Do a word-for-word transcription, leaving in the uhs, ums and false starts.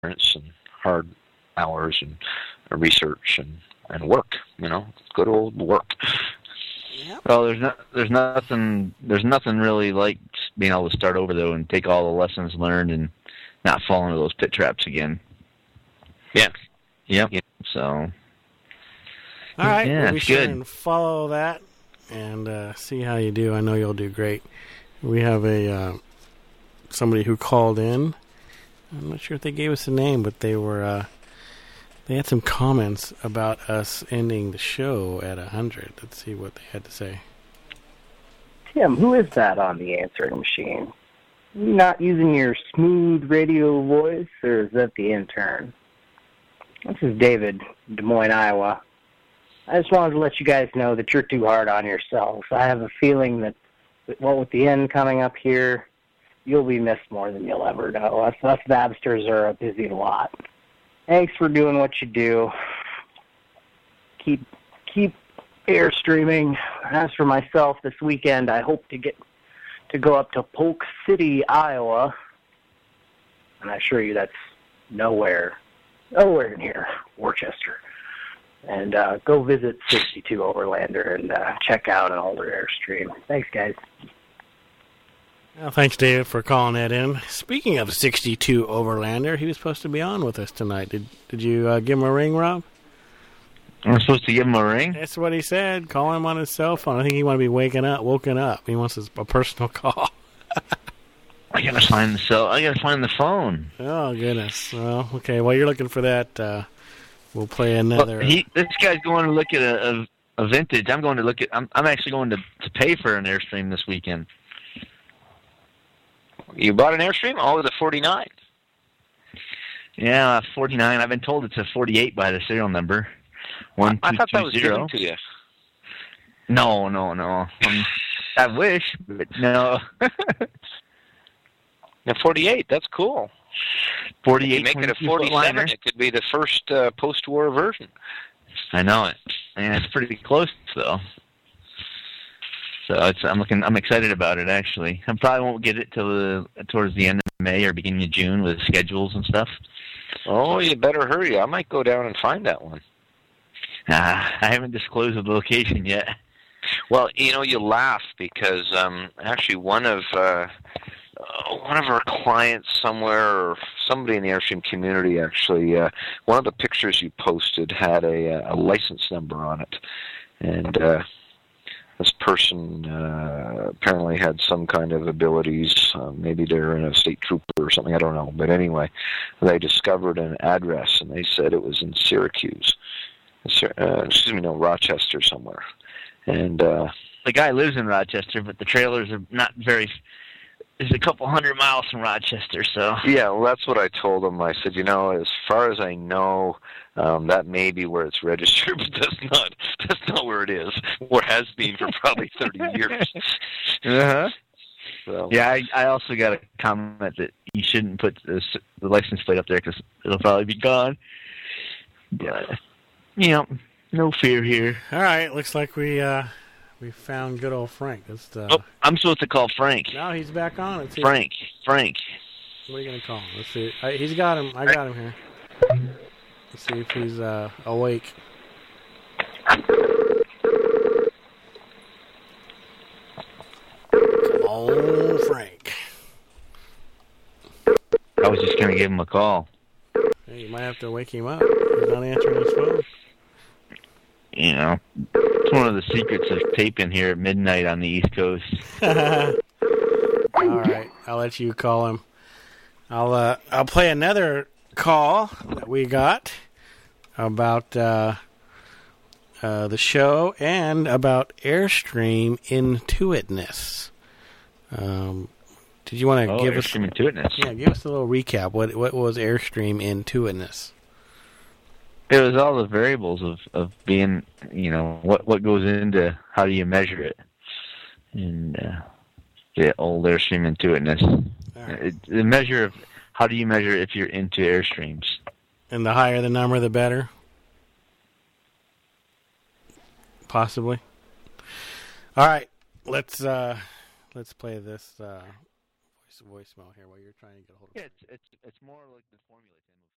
and hard hours and research and, and work, you know, good old work. Yep. Well, there's not, there's nothing, there's nothing really like being able to start over though and take all the lessons learned and not fall into those pit traps again. Yeah. Yep. Yeah. So. All right. Yeah, we'll be it's sure good. and follow that and uh, see how you do. I know you'll do great. We have a uh, somebody who called in. I'm not sure if they gave us a name, but they were uh, they had some comments about us ending the show at a hundred. Let's see what they had to say. Tim, who is that on the answering machine? You not using your smooth radio voice, or is that the intern? This is David, Des Moines, Iowa. I just wanted to let you guys know that you're too hard on yourselves. I have a feeling that, well, with the end coming up here, you'll be missed more than you'll ever know. Us, us Vabsters are a busy lot. Thanks for doing what you do. Keep keep airstreaming. As for myself, this weekend I hope to get to go up to Polk City, Iowa. And I assure you that's nowhere, nowhere near Worcester. And uh, go visit sixty-two Overlander and uh, check out an older Airstream. Thanks, guys. Well, thanks, David, for calling that in. Speaking of sixty-two Overlander, he was supposed to be on with us tonight. Did Did you uh, give him a ring, Rob? I'm supposed to give him a ring? That's what he said. Call him on his cell phone. I think he want to be waking up, woken up. He wants his, a personal call. I gotta find the cell. I gotta find the phone. Oh goodness. Well, okay. While you're looking for that, uh, we'll play another. Well, he, this guy's going to look at a, a, a vintage. I'm going to look at. I'm, I'm actually going to, to pay for an Airstream this weekend. You bought an Airstream? Oh, the forty-nine. Yeah, forty-nine. I've been told it's a forty-eight by the serial number. One, I two, thought that two, was zero. given to you. No, no, no. Um, I wish, but no. The forty-eight, that's cool. forty-eight. If you make it a forty-seven, it could be the first uh, post-war version. I know it, and it's pretty close though. So it's, I'm looking. I'm excited about it actually. I probably won't get it till the, towards the end of May or beginning of June with schedules and stuff. Oh, you better hurry. I might go down and find that one. Uh, I haven't disclosed the location yet. Well, you know, you laugh because um, actually one of uh, uh, one of our clients somewhere, or somebody in the Airstream community, actually, uh, one of the pictures you posted had a, a license number on it, and uh, this person uh, apparently had some kind of abilities. Uh, maybe they're in a state trooper or something. I don't know. But anyway, they discovered an address, and they said it was in Syracuse. Uh, excuse me, no, Rochester somewhere. And uh, the guy lives in Rochester, but the trailers are not very. It's a couple hundred miles from Rochester, so. Yeah, well, that's what I told him. I said, you know, as far as I know, um, that may be where it's registered, but that's not. That's not where it is, or has been for probably thirty years. Uh huh. So. Yeah, I, I also got a comment that you shouldn't put the, the license plate up there because it'll probably be gone. But, you know, no fear here. All right, looks like we uh, we found good old Frank. Let's, uh, Oh, I'm supposed to call Frank. No, he's back on. Let's see. Frank, Frank. What are you gonna call him? Let's see. I, he's got him. I got him here. Let's see if he's uh, awake. Come on, Frank. I was just gonna give him a call. Hey, you might have to wake him up. He's not answering his phone. You know, it's one of the secrets of taping here at midnight on the East Coast. All right, I'll let you call him. I'll uh, I'll play another call that we got about uh, uh, the show and about Airstream Intuitiveness. Um, did you want to oh, give Airstream us Intuitiveness? Yeah, give us a little recap. What what was Airstream Intuitiveness? It was all the variables of, of being, you know, what what goes into how do you measure it, and uh, the old Airstream Intuitiveness. Right. It, the measure of how do you measure if you're into Airstreams. And the higher the number, the better? Possibly. All right, let's uh, let's play this uh, voice voicemail here while you're trying to get a hold of. Yeah, it's it's it's more like the formula.